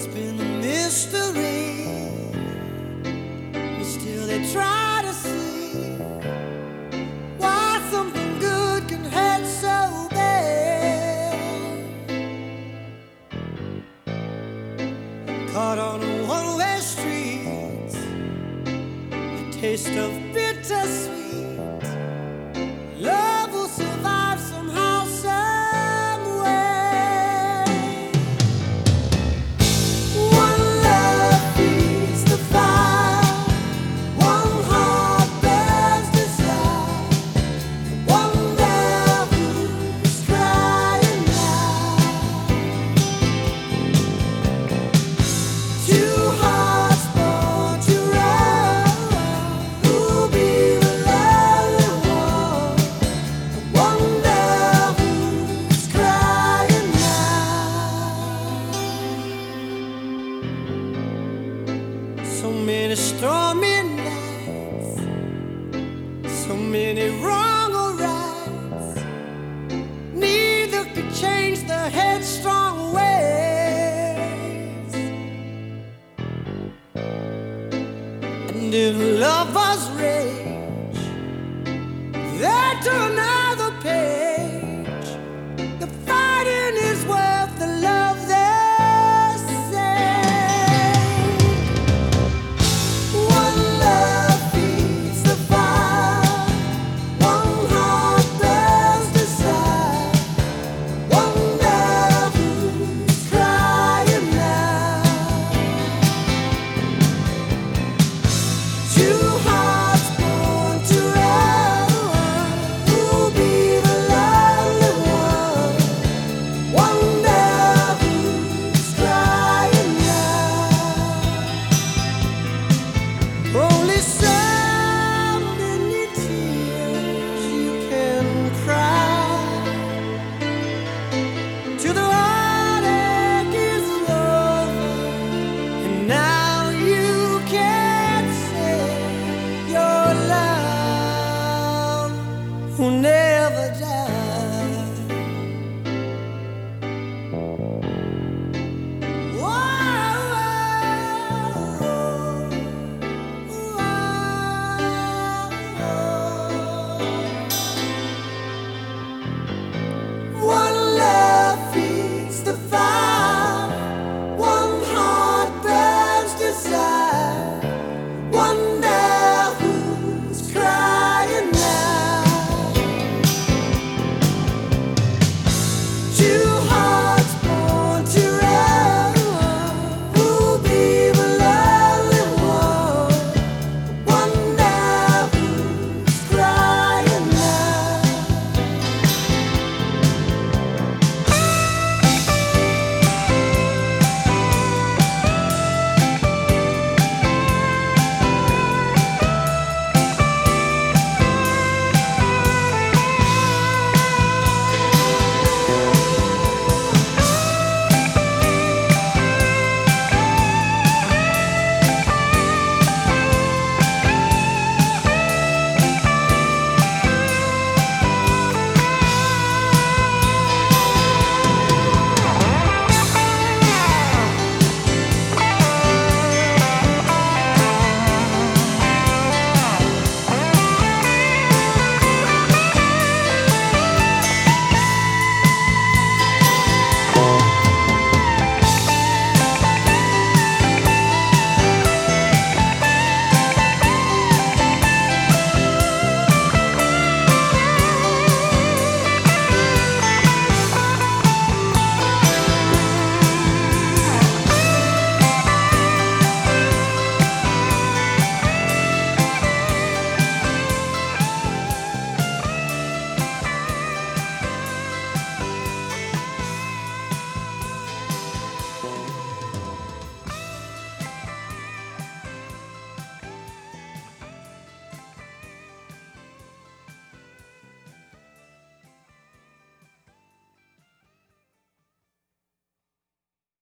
It's been a mystery, but still they try to see why something good can hurt so bad. Caught on a one-way street, the taste of bittersweet. Love will survive somehow, some way. One love feeds the fire, one heart burns desire, one love who's crying now. Two hearts born to run, who'll be the lonely one? One love who's crying now. So many stormy nights, so many wrong or rights. Neither could change the headstrong ways. And if love